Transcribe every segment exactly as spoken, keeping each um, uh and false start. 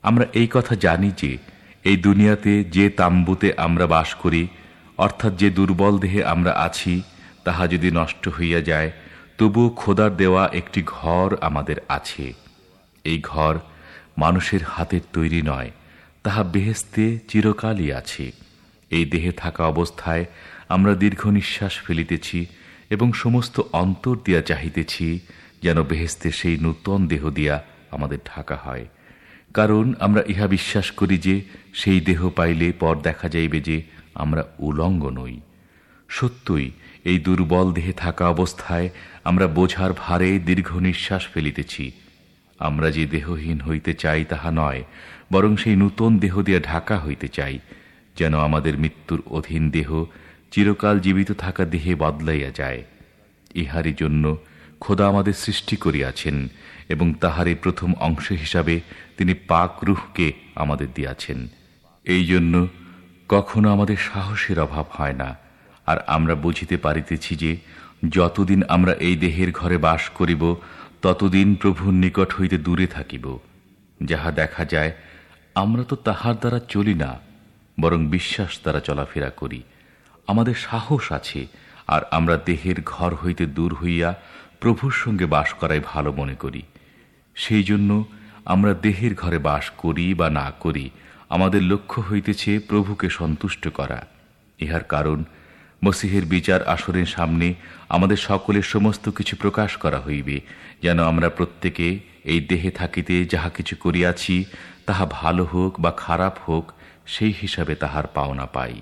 আমরা এই কথা জানি যে এই দুনিয়াতে যে তাম্বুতে আমরা বাস করি, অর্থাৎ যে দুর্বল দেহে আমরা আছি, তাহা যদি নষ্ট হইয়া যায়, তবুও খোদার দেওয়া একটি ঘর আমাদের আছে। এই ঘর মানুষের হাতের তৈরি নয়, তাহা বেহেশতে চিরকালই আছে। এই দেহে থাকা অবস্থায় আমরা দীর্ঘ নিঃশ্বাস ফেলিতেছি এবং সমস্ত অন্তর দিয়া চাহিতেছি যেন বেহেশতে সেই নূতন দেহ দিয়া আমাদের ঢাকা হয়। কারণ আমরা ইহা বিশ্বাস করি যে সেই দেহ পাইলে পর দেখা যাইবে যে আমরা উলঙ্গ নই। সত্যই এই দুর্বল দেহে থাকা অবস্থায় আমরা বোঝার ভারে দীর্ঘ নিঃশ্বাস ফেলিতেছি। আমরা যে দেহহীন হইতে চাই তাহা নয়, বরং সেই নূতন দেহ দিয়া ঢাকা হইতে চাই, যেন আমাদের মৃত্যুর অধীন দেহ চিরকাল জীবিত থাকা দেহে বদলাইয়া যায়। ইহারই জন্য খোদা আমাদের সৃষ্টি করিয়াছেন এবং তাহারই প্রথম অংশ হিসাবে তিনি পাক রূহকে আমাদের দিয়াছেন। এই জন্য কখনো আমাদের সাহসের অভাব হয় না। আর আমরা বুঝিতে পারিতেছি যে যতদিন আমরা এই দেহের ঘরে বাস করিব, ততদিন প্রভুর নিকট হইতে দূরে থাকিব। যাহা দেখা যায়, আমরা তো তাহার দ্বারা চলি না, বরং বিশ্বাস দ্বারা চলাফেরা করি। আমাদের সাহস আছে, আর আমরা দেহের ঘর হইতে দূর হইয়া প্রভুর সঙ্গে বাস করাই ভালো মনে করি। সেই জন্য আমরা দেহের ঘরে বাস করি বা না করি, আমাদের লক্ষ্য হইতেছে প্রভুকে সন্তুষ্ট করা। ইহার কারণ মসীহের বিচার আসরের সামনে আমাদের সকলের সমস্ত কিছু প্রকাশ করা হইবে, যেন আমরা প্রত্যেকে এই দেহে থাকিতে যাহা কিছু করিয়াছি, তাহা ভালো হোক বা খারাপ হোক, সেই হিসাবে তাহার পাওনা পাই।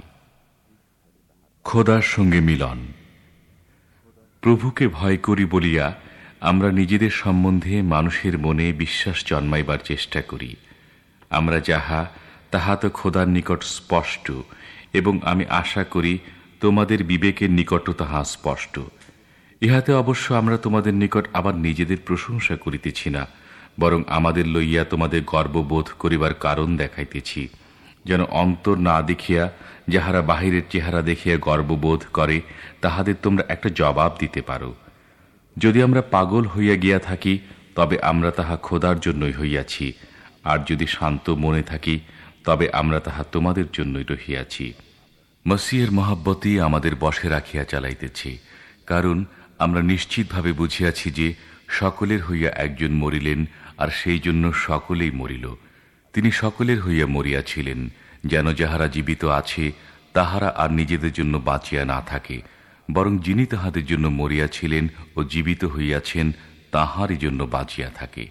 খোদার সঙ্গে মিলন। প্রভুকে ভয় করি বলিয়া আমরা নিজেদের সম্বন্ধে মানুষের মনে বিশ্বাস জন্মাইবার চেষ্টা করি। আমরা যাহা তাহা তো খোদার নিকট স্পষ্ট, এবং আমি আশা করি তোমাদের বিবেকের নিকটও তাহা স্পষ্ট। ইহাতে অবশ্য আমরা তোমাদের নিকট আবার নিজেদের প্রশংসা করিতেছি না, বরং আমাদের লইয়া তোমাদের গর্ববোধ করিবার কারণ দেখাইতেছি, যেন অন্তর না দেখিয়া যাহারা বাহিরের চেহারা দেখিয়া গর্ববোধ করে, তাহাদের তোমরা একটা জবাব দিতে পারো। যদি আমরা পাগল হইয়া গিয়া থাকি, তবে আমরা তাহা খোদার জন্যই হইয়াছি, আর যদি শান্ত মনে থাকি, তবে আমরা তাহা তোমাদের জন্যই রহিয়াছি। মসীহের মহাব্বতই আমাদের বশে রাখিয়া চালাইতেছি, কারণ আমরা নিশ্চিতভাবে বুঝিয়াছি যে সকলের হইয়া একজন মরিলেন, আর সেই জন্য সকলেই মরিল। তিনি সকলের হইয়া মরিয়াছিলেন, যেন যাহারা জীবিত আছে তাহারা আর নিজেদের জন্য বাঁচিয়া না থাকে, বরং যিনি তাহাদের জন্য মরিয়াছিলেন ও জীবিত হইয়াছেন, তাহারই জন্য বাঁচিয়া থাকে।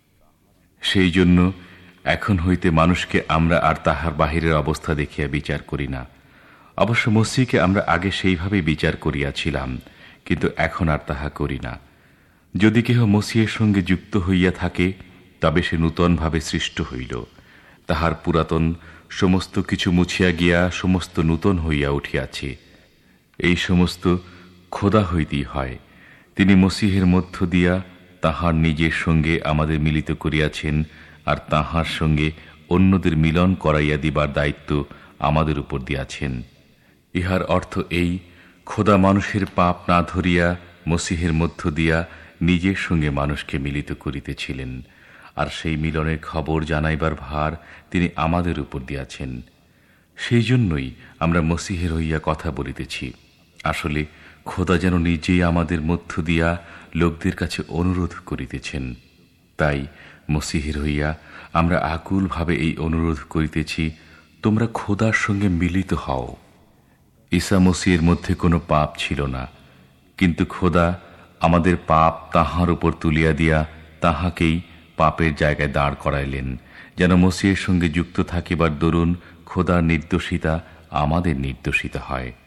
সেই জন্য এখন হইতে মানুষকে আমরা আর তাহার বাহিরের অবস্থা দেখিয়া বিচার করি না। অবশ্য মসীহকে আমরা আগে সেইভাবে বিচার করিয়াছিলাম, কিন্তু এখন আর তাহা করি না। যদি কেহ মসীহের সঙ্গে যুক্ত হইয়া থাকে, তবে সে নূতনভাবে সৃষ্ট হইল। তাহার পুরাতন সমস্ত কিছু মুছিয়া গিয়া সমস্ত নূতন হইয়া উঠিয়াছে। এই সমস্ত খোদা হইতেই হয়। তিনি মসীহের মধ্য দিয়া তাহার নিজের সঙ্গে আমাদের মিলিত করিয়াছেন, আর তাহার সঙ্গে অন্যদের মিলন করাইয়া দিবার দায়িত্ব আমাদের উপর দিয়াছেন। ইহার অর্থ এই, খোদা মানুষের পাপ না ধরিয়া মসীহের মধ্য দিয়া নিজের সঙ্গে মানুষকে মিলিত করিতেছিলেন, আর সেই মিলনের খবর জানাইবার ভার তিনি আমাদের উপর দিয়াছেন। সেই জন্যই আমরা মসীহের হইয়া কথা বলিতেছি। আসলে খোদা যেন নিজেই আমাদের মধ্য দিয়া লোকদের কাছে অনুরোধ করিতেছেন। তাই মসীহের হইয়া আমরা আকুলভাবে এই অনুরোধ করিতেছি, তোমরা খোদার সঙ্গে মিলিত হও। ঈসা মসীহের মধ্যে কোনো পাপ ছিল না, কিন্তু খোদা আমাদের পাপ তাহার উপর তুলিয়া দিয়া তাহাকেই পাপের জায়গায় দাঁড় করাইলেন, যেন মসীহের সঙ্গে যুক্ত থাকিবার দরুন খোদার নির্দোষিতা আমাদের নির্দোষিতা হয়।